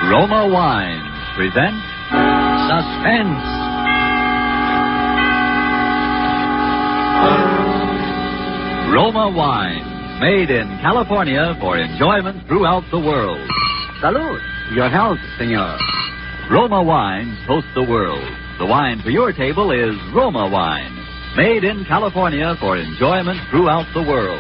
Roma Wines present Suspense. Roma Wines, made in California for enjoyment throughout the world. Salud. Your health, senor. Roma Wines toast the world. The wine for your table is Roma Wine, made in California for enjoyment throughout the world.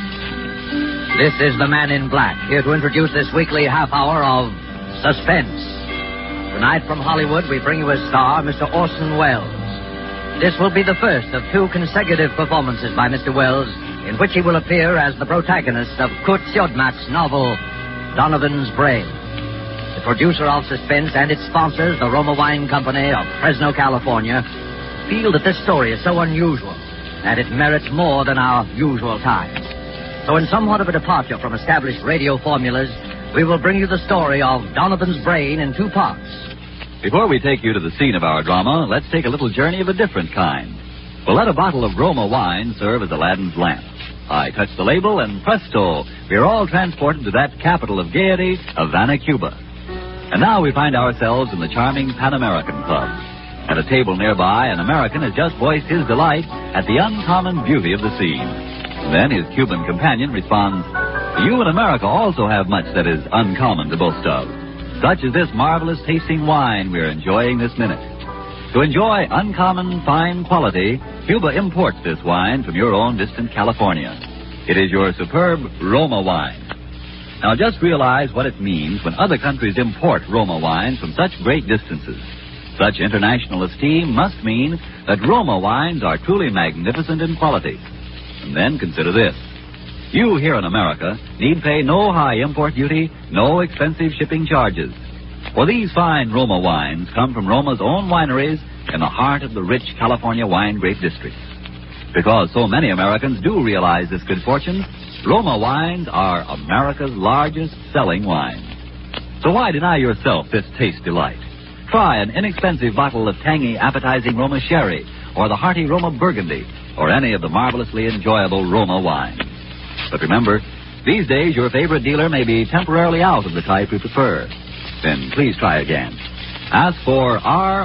This is the Man in Black, here to introduce this weekly half hour of Suspense. Tonight from Hollywood, we bring you a star, Mr. Orson Welles. This will be the first of two consecutive performances by Mr. Welles, in which he will appear as the protagonist of Kurt Siodmak's novel, Donovan's Brain. The producer of Suspense and its sponsors, the Roma Wine Company of Fresno, California, feel that this story is so unusual that it merits more than our usual time. So in somewhat of a departure from established radio formulas, we will bring you the story of Donovan's Brain in two parts. Before we take you to the scene of our drama, let's take a little journey of a different kind. We'll let a bottle of Roma wine serve as Aladdin's lamp. I touch the label, and presto, we're all transported to that capital of gaiety, Havana, Cuba. And now we find ourselves in the charming Pan American Club. At a table nearby, an American has just voiced his delight at the uncommon beauty of the scene. And then his Cuban companion responds, "You in America also have much that is uncommon to boast of. Such as this marvelous tasting wine we're enjoying this minute. To enjoy uncommon fine quality, Cuba imports this wine from your own distant California. It is your superb Roma wine. Now just realize what it means when other countries import Roma wines from such great distances. Such international esteem must mean that Roma wines are truly magnificent in quality. And then consider this. You here in America need pay no high import duty, no expensive shipping charges. For these fine Roma wines come from Roma's own wineries in the heart of the rich California wine grape district. Because so many Americans do realize this good fortune, Roma wines are America's largest selling wine. So why deny yourself this taste delight? Try an inexpensive bottle of tangy, appetizing Roma sherry, or the hearty Roma burgundy, or any of the marvelously enjoyable Roma wines. But remember, these days your favorite dealer may be temporarily out of the type you prefer. Then please try again. Ask for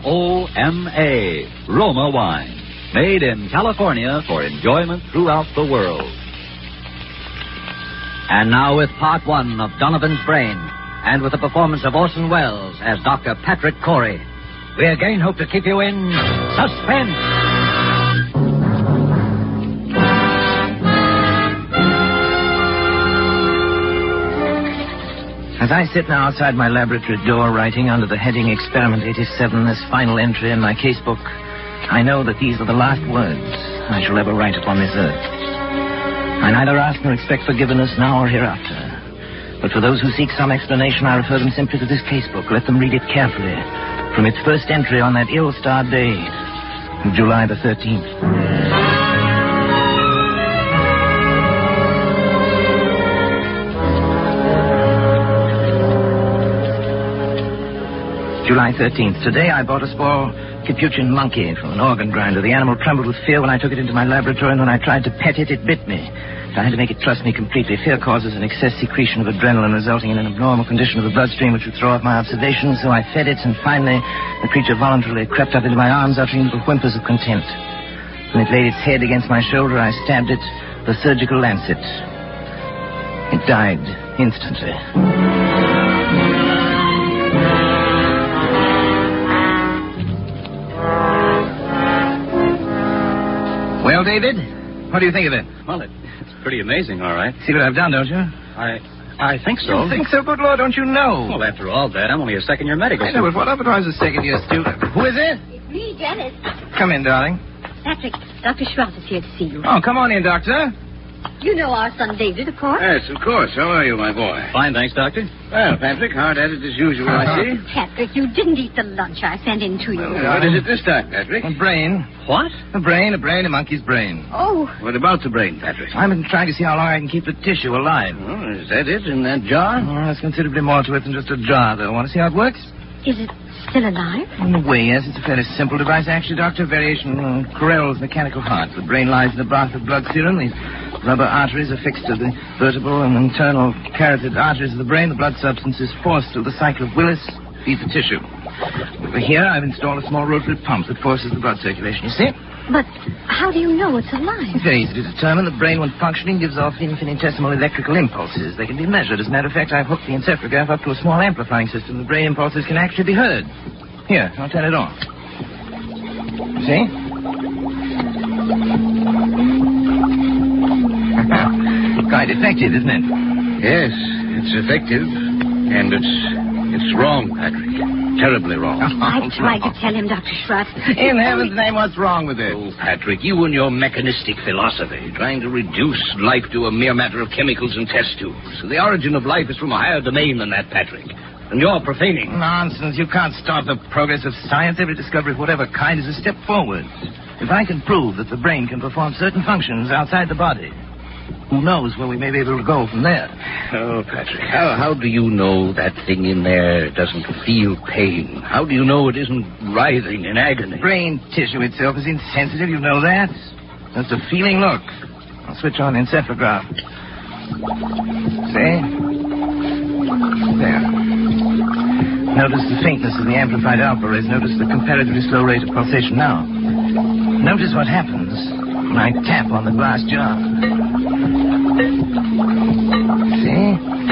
R-O-M-A, Roma wine, made in California for enjoyment throughout the world. And now with part one of Donovan's Brain, and with the performance of Orson Welles as Dr. Patrick Corey, we again hope to keep you in suspense. As I sit now outside my laboratory door writing under the heading Experiment 87, this final entry in my casebook, I know that these are the last words I shall ever write upon this earth. I neither ask nor expect forgiveness now or hereafter. But for those who seek some explanation, I refer them simply to this casebook. Let them read it carefully from its first entry on that ill-starred day of July the 13th. July 13th. Today I bought a small capuchin monkey from an organ grinder. The animal trembled with fear when I took it into my laboratory, and when I tried to pet it, it bit me. I had to make it trust me completely. Fear causes an excess secretion of adrenaline, resulting in an abnormal condition of the bloodstream which would throw off my observations, so I fed it, and finally the creature voluntarily crept up into my arms, uttering little whimpers of contempt. When it laid its head against my shoulder, I stabbed it with a surgical lancet. It died instantly. Well, David, what do you think of it? Well, it's pretty amazing, all right. See what I've done, don't you? I think so. You think so? Good Lord, don't you know? Well, after all that, I'm only a second-year medical I know, but what otherwise a second-year student? Who is it? It's me, Dennis. Come in, darling. Patrick, Dr. Schwartz is here to see you. Oh, come on in, Doctor. You know our son David, of course. Yes, of course. How are you, my boy? Fine, thanks, Doctor. Well, Patrick, hard at it as usual, I see. Patrick, you didn't eat the lunch I sent in to you. Well, what is it this time, Patrick? A brain. What? A brain, a monkey's brain. Oh. What about the brain, Patrick? I've been trying to see how long I can keep the tissue alive. Oh, is that it in that jar? Oh, there's considerably more to it than just a jar, though. Want to see how it works? Is it still alive? In a way, yes. It's a fairly simple device, actually, Doctor. Variation on Carrel's mechanical heart. The brain lies in a bath of blood serum. These rubber arteries are fixed to the vertebral and internal carotid arteries of the brain. The blood substance is forced through the cycle of Willis, feeds the tissue. Over here, I've installed a small rotary pump that forces the blood circulation, you see? But how do you know it's alive? It's very easy to determine. The brain, when functioning, gives off infinitesimal electrical impulses. They can be measured. As a matter of fact, I've hooked the encephalograph up to a small amplifying system. The brain impulses can actually be heard. Here, I'll turn it on. See? Quite effective, isn't it? Yes, it's effective. And it's wrong, Patrick. Terribly wrong. I tried to tell him, Dr. Schwartz. In heaven's name, what's wrong with it? Oh, Patrick, you and your mechanistic philosophy, trying to reduce life to a mere matter of chemicals and test tubes. The origin of life is from a higher domain than that, Patrick. And you're profaning. Nonsense. You can't stop the progress of science. Every discovery of whatever kind is a step forward. If I can prove that the brain can perform certain functions outside the body, who knows where we may be able to go from there? Oh, Patrick, how do you know that thing in there doesn't feel pain? How do you know it isn't writhing in agony? Brain tissue itself is insensitive, you know that. That's a feeling look. I'll switch on the encephalograph. See? There. Notice the faintness of the amplified alpha rays. Notice the comparatively slow rate of pulsation now. Notice what happens when I tap on the glass jar. See?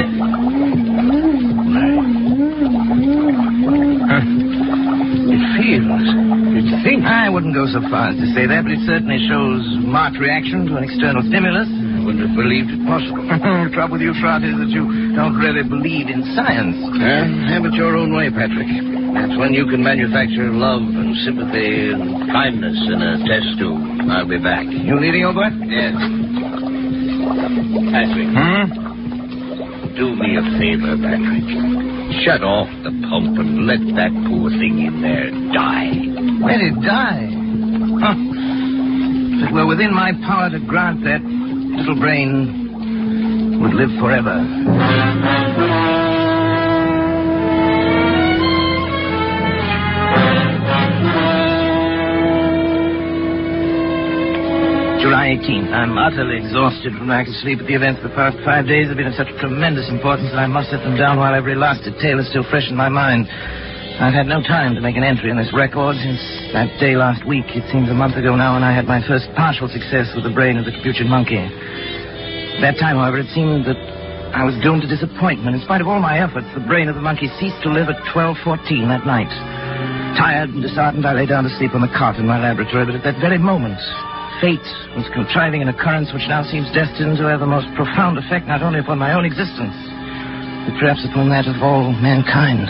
It feels. It thinks. I wouldn't go so far as to say that, but it certainly shows marked reaction to an external stimulus. I wouldn't have believed it possible. The trouble with you, Trot, is that you don't really believe in science. Have it your own way, Patrick. That's when you can manufacture love and sympathy and kindness in a test tube. I'll be back. You leading, old boy? Yes. Patrick. Do me a favor, Patrick. Shut off the pump and let that poor thing in there die. Let it die? Huh. If it were within my power to grant that, little brain would live forever. July 18th. I'm utterly exhausted from lack of sleep. The events of the past 5 days have been of such tremendous importance that I must set them down while every last detail is still fresh in my mind. I've had no time to make an entry in this record since that day last week. It seems a month ago now when I had my first partial success with the brain of the Capuchin monkey. At that time, however, it seemed that I was doomed to disappointment. In spite of all my efforts, the brain of the monkey ceased to live at 12:14 that night. Tired and disheartened, I lay down to sleep on the cot in my laboratory, but at that very moment, fate was contriving an occurrence which now seems destined to have the most profound effect not only upon my own existence, but perhaps upon that of all mankind.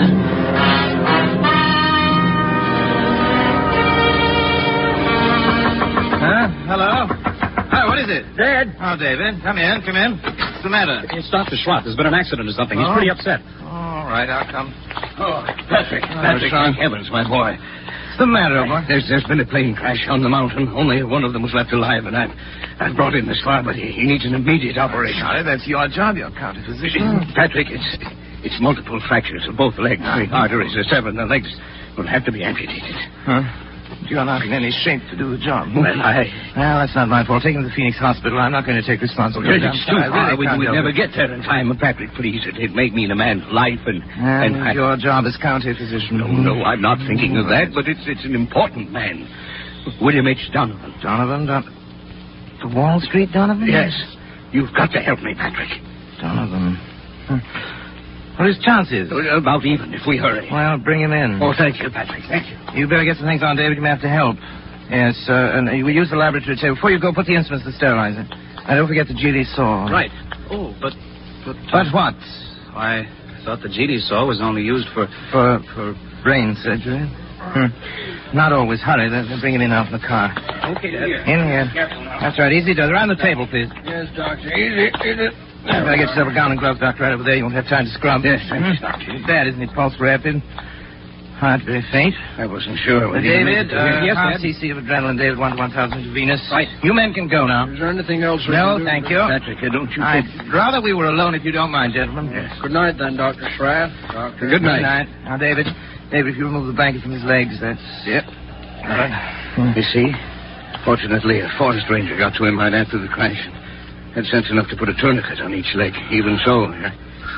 Hello? Hi, what is it? Dad. Oh, David, come in. What's the matter? It's Dr. Schwartz. There's been an accident or something. He's pretty upset. All right, I'll come. Oh, Patrick, thank heavens, my boy. What's the matter, boy? There's been a plane crash on the mountain. Only one of them was left alive, and I've brought him this far, but he needs an immediate operation. Sorry, that's your job. You're county physician. Patrick, it's multiple fractures of both legs. The arteries are severed, and the legs will have to be amputated. Huh? You're not in any shape to do the job. Well, that's not my fault. Take him to the Phoenix Hospital. I'm not going to take responsibility. It's too far. We'd never get there in time. Patrick, please, it may mean a man's life and your job as county physician. No, I'm not thinking of that, but it's an important man. William H. Donovan. Donovan? The Wall Street Donovan? Yes. You've got to help me, Patrick. Donovan. What are his chances? About even, if we hurry. Well, bring him in. Oh, thank you, Patrick. Thank you. You better get some things on, David. You may have to help. Yes, and we use the laboratory table. Before you go, put the instruments to sterilize it. And don't forget the GD saw. Right. Oh, but what? I thought the GD saw was only used for brain surgery. Not always. Hurry. They'll bring him in out in the car. Okay, Dad. In here. That's right. Easy, does. Around the table, please. Yes, Doctor. Easy. You better get yourself a gown and gloves, Doctor, right over there. You won't have time to scrub. Yes, thanks, Doctor. Bad, isn't it? Pulse rapid. Heart very faint. I wasn't sure. David, yes, half Dad? cc of adrenaline, David, 1 to 1,000 intravenous. Right. You men can go now. Is there anything else we No, can do? thank you. Patrick, don't you I'd think... rather we were alone if you don't mind, gentlemen. Yes. Good night, then, Dr. Schratt. Good night. Now, David, David, if you remove the blanket from his legs, that's... Yep. All right. You see? Fortunately, a forest ranger got to him right after the crash. Had sense enough to put a tourniquet on each leg. Even so, yeah.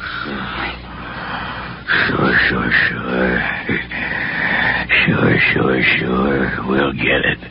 Sure. We'll get it.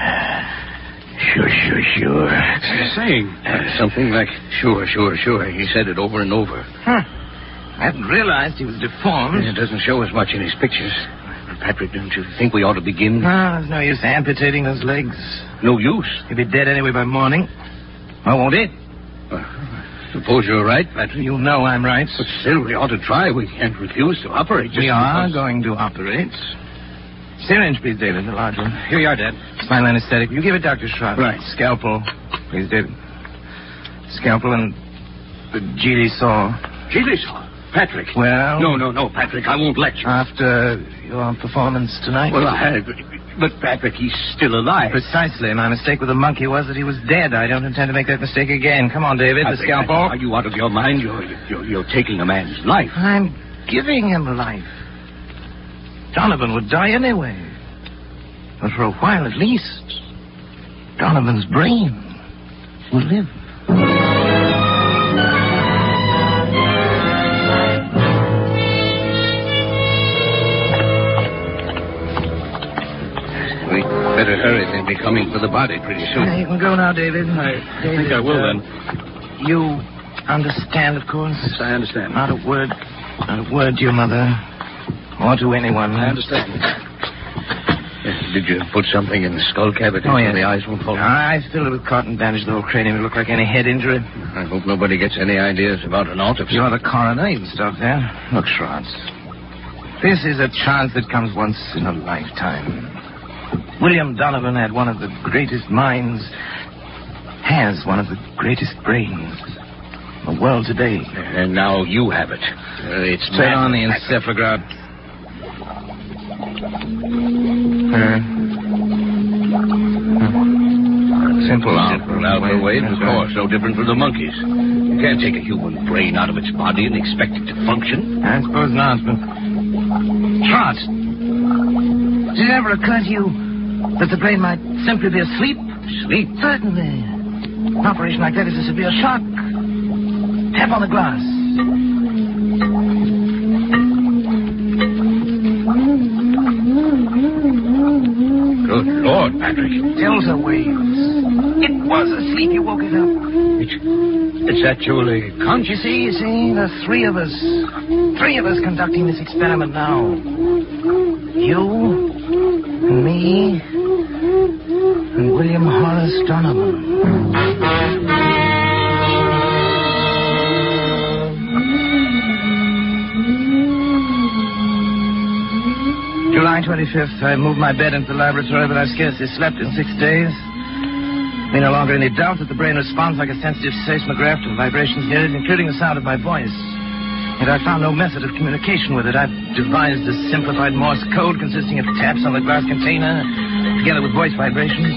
Sure. Saying something like, sure. He said it over and over. Huh. I hadn't realized he was deformed. It doesn't show as much in his pictures. Patrick, don't you think we ought to begin? No, there's no use amputating those legs. No use? He'll be dead anyway by morning. I won't it? Suppose you're right, Patrick. You know I'm right. But still, we ought to try. We can't refuse to operate. We are going to operate. Syringe, please, David, the large one. Here you are, Dad. Spinal anesthetic. You give it Dr. Schrott. Right. Scalpel, please, David. Scalpel and the Geely saw. Geely saw? Patrick. Well... No, Patrick, I won't let you. After your performance tonight? Well, but Patrick, he's still alive. Precisely. My mistake with the monkey was that he was dead. I don't intend to make that mistake again. Come on, David, Patrick, the scalpel. Are you out of your mind? You're taking a man's life. I'm giving him life. Donovan would die anyway. But for a while at least, Donovan's brain will live. We'd better hurry. They'll be coming for the body pretty soon. You can go now, David. I think I will, then. You understand, of course? Yes, I understand. Not a word to your mother or to anyone. I understand. Did you put something in the skull cavity so the eyes won't fall? I filled it with cotton, bandaged the whole cranium. It looked like any head injury. I hope nobody gets any ideas about an autopsy. You're the coroner. You can stop there. Look, Schrott. This is a chance that comes once in a lifetime. William Donovan had one of the greatest minds, has one of the greatest brains in the world today. And now you have it. It's Turn on the encephalograph. Simple Simple waves, of course. No different from the monkeys. You can't take a human brain out of its body and expect it to function. I suppose not, but... Schrott, did it ever occur to you that the brain might simply be asleep? Sleep? Certainly. An operation like that is a severe shock. Tap on the glass. Good Lord, Patrick. Delta waves. It was asleep. You woke it up. It's actually conscious. You see, there's three of us. Three of us conducting this experiment now. You, and me, and William Horace Donovan. July 25th, I moved my bed into the laboratory, but I've scarcely slept in 6 days. There's no longer any doubt that the brain responds like a sensitive seismograph to vibrations near it, including the sound of my voice. Yet I found no method of communication with it. I've devised a simplified Morse code consisting of taps on the glass container, together with voice vibrations.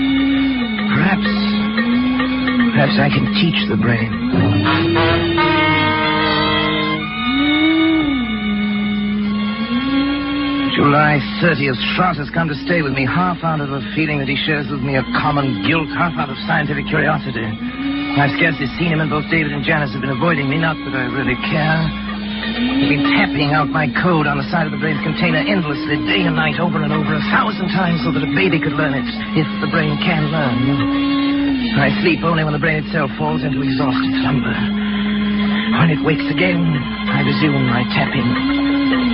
Perhaps I can teach the brain. July 30th, Schrott has come to stay with me, half out of a feeling that he shares with me a common guilt, half out of scientific curiosity. I've scarcely seen him, and both David and Janice have been avoiding me, not that I really care. They've been tapping out my code on the side of the brain's container endlessly, day and night, over and over, 1,000 times, so that a baby could learn it, if the brain can learn. I sleep only when the brain itself falls into exhausted slumber. When it wakes again, I resume my tapping.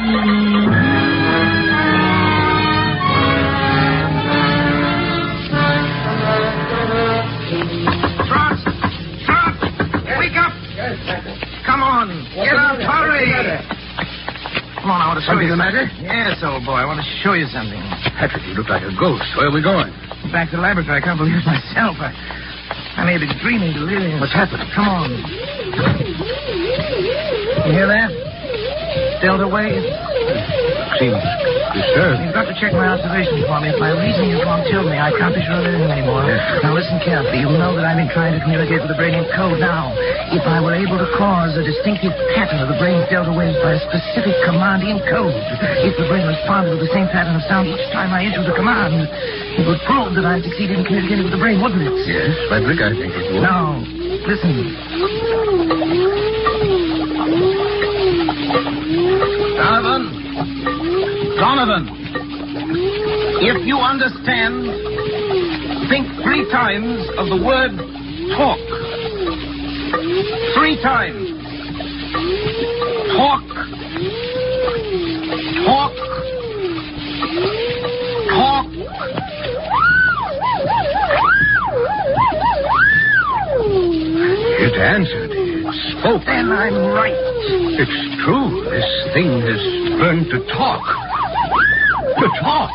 Come on. Get up, hurry. Come on, I want to show you Something the matter? Yes, old boy, I want to show you something. Patrick, you look like a ghost. Where are we going? Back to the laboratory. I can't believe it myself. I may be dreaming delirium. What's happened? Come on. You hear that? Delta wave. seem disturbed. You've got to check my observations for me. If my reasoning is wrong, tell me. I can't be sure of anything anymore. Yes. Now listen carefully. You know that I've been trying to communicate with the brain in code. Now, if I were able to cause a distinctive pattern of the brain's delta waves by a specific command in code, if the brain responded with the same pattern of sound each time I issued the command, it would prove that I succeeded in communicating with the brain, wouldn't it? Yes, Frederick, I think it would. Now, listen. Donovan, if you understand, think 3 times of the word talk. 3 times. Talk. Talk. Talk. It answered. It spoke. Then I'm right. It's true. This thing has learned to talk. To talk.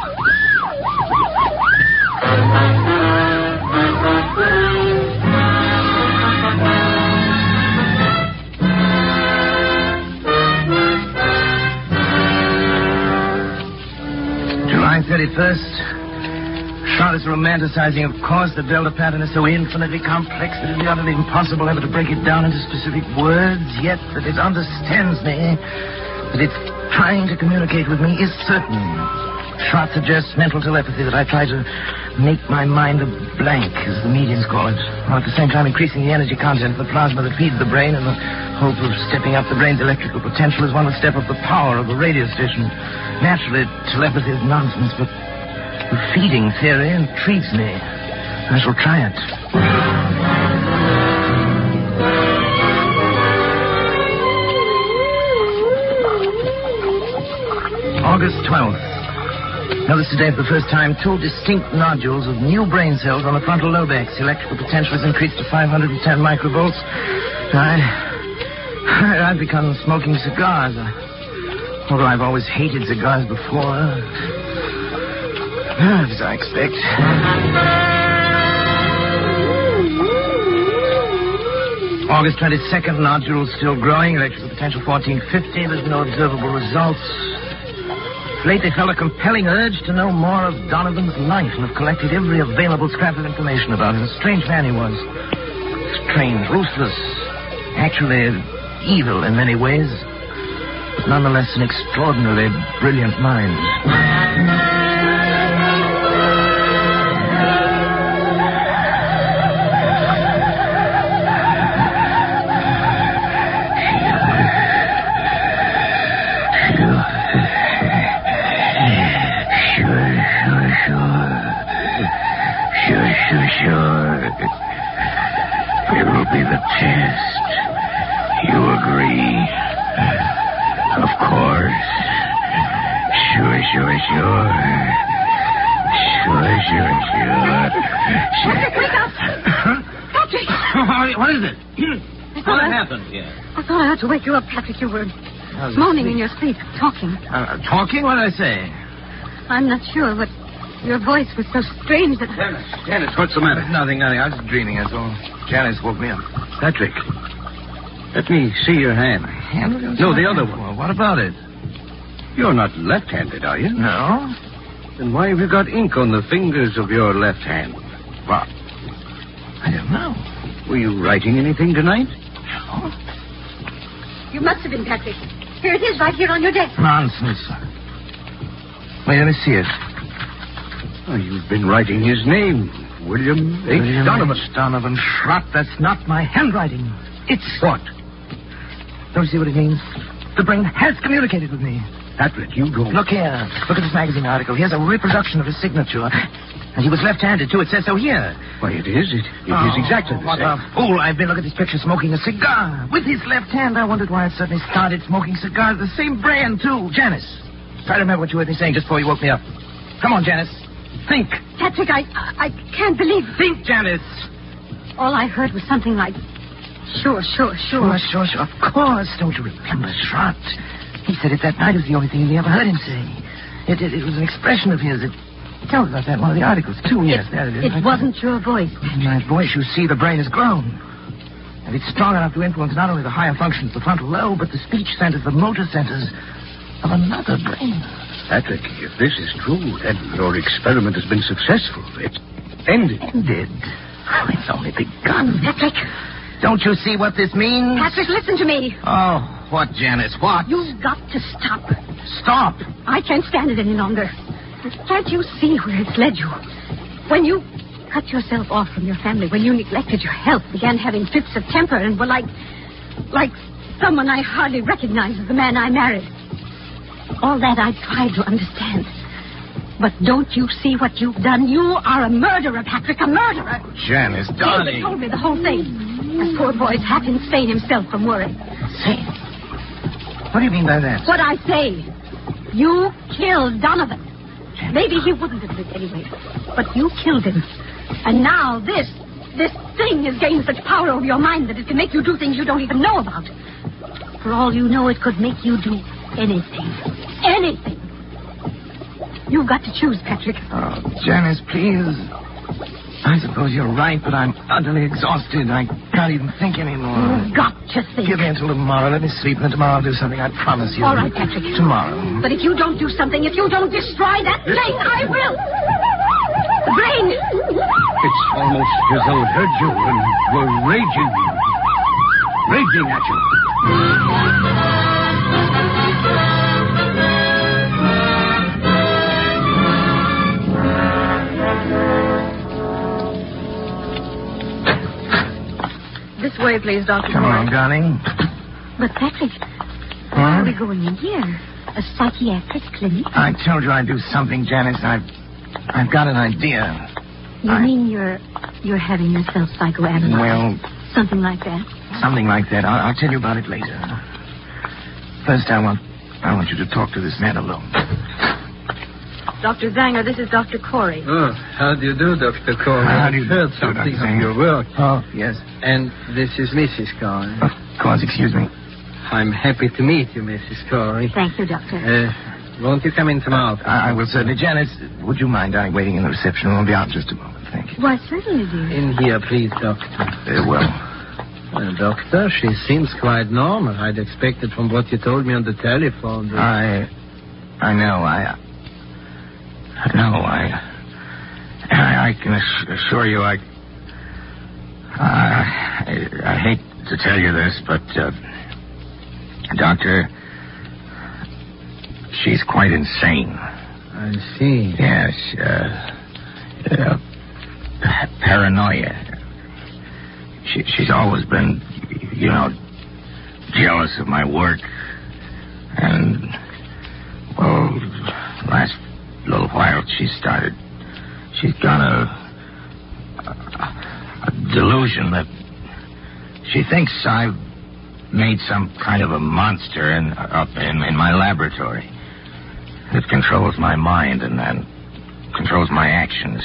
July 31st. Shot is romanticizing, of course. The delta pattern is so infinitely complex that it would be utterly impossible ever to break it down into specific words, yet that it understands me, that it's trying to communicate with me, is certain. Schott suggests mental telepathy, that I try to make my mind a blank, as the medians call it, while at the same time increasing the energy content of the plasma that feeds the brain in the hope of stepping up the brain's electrical potential as one would step up the power of a radio station. Naturally, telepathy is nonsense, but the feeding theory intrigues me. I shall try it. August 12th. Noticed today for the first time 2 distinct nodules of new brain cells on the frontal lobex. The electrical potential has increased to 510 microvolts. I've begun smoking cigars. Although I've always hated cigars before. As I expect. August 22nd, nodules still growing. Electrical potential 1450. There's no observable results. Late, they felt a compelling urge to know more of Donovan's life and have collected every available scrap of information about him. A strange man he was. Strange, ruthless, actually evil in many ways, but nonetheless an extraordinarily brilliant mind. Sure. It will be the test. You agree? Of course. Sure. Patrick, wake up! Patrick! What is it? What happened here? I thought I had to wake you up, Patrick. You were moaning in your sleep, talking. Talking? What did I say? I'm not sure, but your voice was so strange that... Janice, what's the matter? Nothing. I was dreaming, that's all. Janice woke me up. Patrick, let me see your hand. No, the other one. Well, what about it? You're not left-handed, are you? No. Then why have you got ink on the fingers of your left hand? What? I don't know. Were you writing anything tonight? No. You must have been, Patrick. Here it is, right here on your desk. Nonsense. Wait, let me see it. Oh, you've been writing his name. William H. Donovan. Donovan Schrott. That's not my handwriting. It's... What? Don't you see what it means? The brain has communicated with me. Patrick, you don't... Look here. Look at this magazine article. Here's a reproduction of his signature. And he was left-handed, too. It says so here. Why, it is. It is exactly the What same. a fool I've been. Look at this picture, smoking a cigar. With his left hand. I wondered why I suddenly started smoking cigars. The same brand, too. Janice, try to remember what you heard me saying just before you woke me up. Come on, Janice. Think. Patrick, I can't believe... Think, Janice. All I heard was something like... Sure. Sure. Of course. Don't you remember, Schrott? He said it that night. It was the only thing we ever heard him say. It was an expression of his. It tells about that in one of the articles, too. Yes, there it is. It wasn't your voice. In my voice, you see, the brain has grown. And it's strong enough to influence not only the higher functions of the frontal lobe, but the speech centers, the motor centers of another brain. Patrick, if this is true, then your experiment has been successful. It's ended. Ended? Oh, it's only begun. Patrick. Don't you see what this means? Patrick, listen to me. Oh, what, Janice? What? You've got to stop. Stop. I can't stand it any longer. Can't you see where it's led you? When you cut yourself off from your family, when you neglected your health, began having fits of temper, and were like someone I hardly recognize as the man I married. All that I tried to understand. But don't you see what you've done? You are a murderer, Patrick, a murderer. Janice, darling. David told me the whole thing. That poor boy's half insane himself from worry. Insane? What do you mean by that? What I say. You killed Donovan. Maybe he wouldn't have lived anyway. But you killed him. And now this thing has gained such power over your mind that it can make you do things you don't even know about. For all you know, it could make you do anything. Anything. You've got to choose, Patrick. Oh, Janice, please. I suppose you're right, but I'm utterly exhausted. I can't even think anymore. You've got to think. Give me until tomorrow. Let me sleep, and then tomorrow I'll do something. I promise you. All right, Patrick. Tomorrow. But if you don't do something, if you don't destroy that thing, I will. The brain. It's almost as though it heard you and were raging at you. This way, please, Dr. Come on, darling. But, Patrick, why are we going in here? A psychiatric clinic? I told you I'd do something, Janice. I've got an idea. You mean you're having yourself psychoanalyzed? Well, something like that? Something like that. I'll tell you about it later. First, I want you to talk to this man alone. Dr. Zanger, this is Dr. Corey. Oh, how do you do, Dr. Corey? How do you I've heard do, something Dr. of Zanger? your work. Oh, yes. And this is Mrs. Corey. Of course, excuse me. I'm happy to meet you, Mrs. Corey. Thank you, Doctor. Won't you come in tomorrow? I will certainly. Janice, would you mind waiting in the reception room? I'll be out in just a moment. Thank you. Why, certainly, dear. In here, please, Doctor. Well, Doctor, she seems quite normal. I'd expected from what you told me on the telephone. I know. I can assure you, I hate to tell you this, but, Doctor, she's quite insane. I see. Yes, paranoia. She's always been, jealous of my work. And, well, last little while she's got a delusion that she thinks I've made some kind of a monster up in my laboratory that controls my mind and then controls my actions.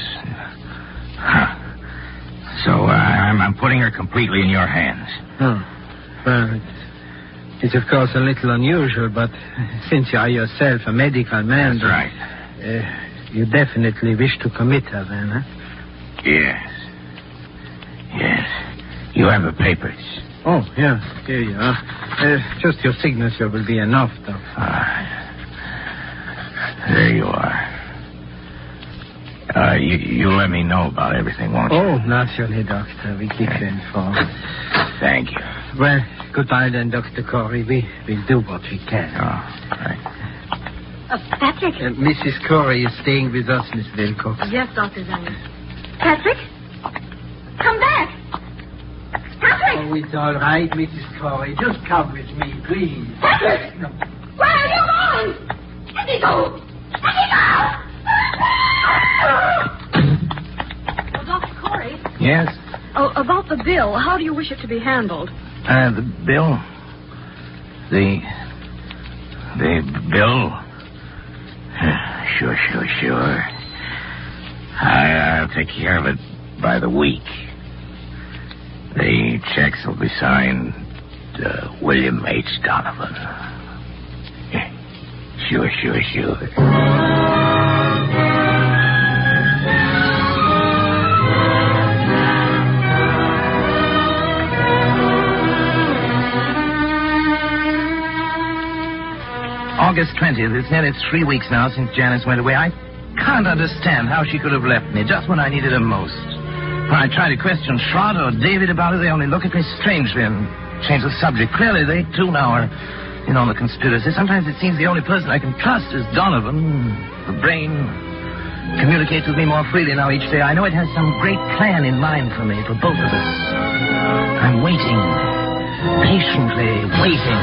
So I'm putting her completely in your hands. Oh, well, it's of course a little unusual, but since you are yourself a medical man... That's right. You definitely wish to commit her, then, huh? Yes. You have the papers. Oh, yeah. Here you are. Just your signature will be enough, Doctor. There you are. You let me know about everything, won't you? Oh, naturally, Doctor. We keep you informed. Thank you. Well, goodbye then, Dr. Corey. We'll do what we can. Oh, right. Patrick? Mrs. Corey is staying with us, Miss Wilcox. Yes, Dr. Zanger. Patrick? Come back! Patrick! Oh, it's all right, Mrs. Corey. Just come with me, please. Patrick! No. Where are you going? Let me go! Let me go! Well, Dr. Corey? Yes? Oh, about the bill, how do you wish it to be handled? The bill? The bill? Sure. I'll take care of it by the week. The checks will be signed William H. Donovan. Sure. August 20th. It's nearly 3 weeks now since Janice went away. I can't understand how she could have left me just when I needed her most. When I try to question Schrott or David about it, they only look at me strangely and change the subject. Clearly, they, too, now are in on the conspiracy. Sometimes it seems the only person I can trust is Donovan. The brain communicates with me more freely now each day. I know it has some great plan in mind for me, for both of us. I'm waiting, patiently waiting.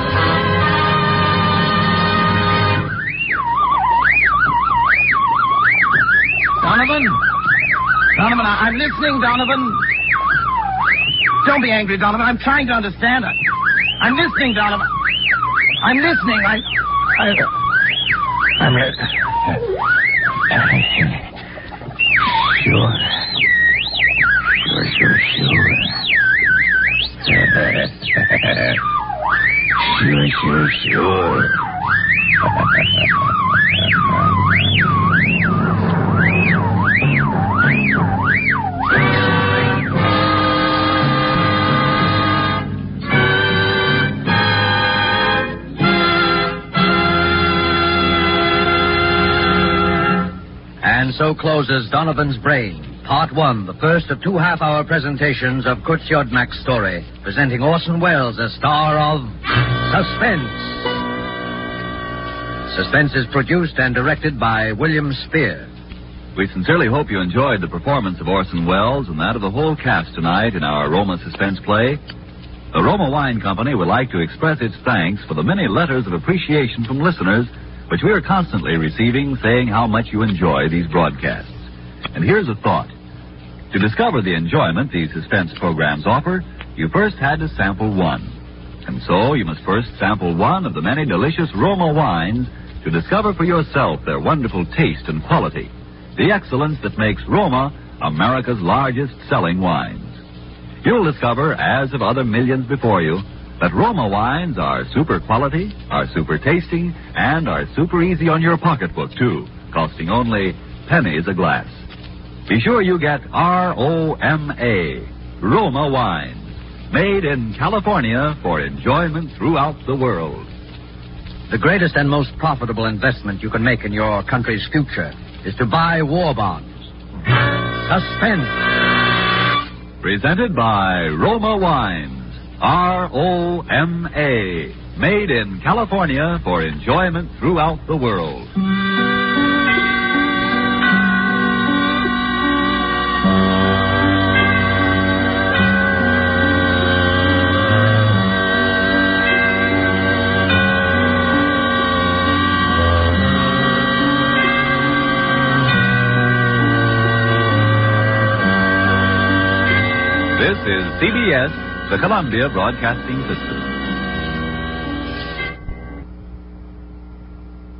Donovan? Donovan, I'm listening, Donovan. Don't be angry, Donovan. I'm trying to understand. I'm listening, Donovan. I'm listening. I'm Sure. Sure. And so closes Donovan's Brain, Part 1, the first of 2 half-hour presentations of Kurt Siodmak's story, presenting Orson Welles as star of Suspense. Suspense is produced and directed by William Spear. We sincerely hope you enjoyed the performance of Orson Welles and that of the whole cast tonight in our Roma suspense play. The Roma Wine Company would like to express its thanks for the many letters of appreciation from listeners which we are constantly receiving, saying how much you enjoy these broadcasts. And here's a thought. To discover the enjoyment these suspense programs offer, you first had to sample one. And so you must first sample one of the many delicious Roma wines to discover for yourself their wonderful taste and quality, the excellence that makes Roma America's largest selling wines. You'll discover, as of other millions before you, that Roma wines are super quality, are super tasting, and are super easy on your pocketbook, too, costing only pennies a glass. Be sure you get R-O-M-A, Roma wines, made in California for enjoyment throughout the world. The greatest and most profitable investment you can make in your country's future is to buy war bonds. Suspense. Presented by Roma Wines. R-O-M-A, made in California for enjoyment throughout the world. This is CBS, the Columbia Broadcasting System.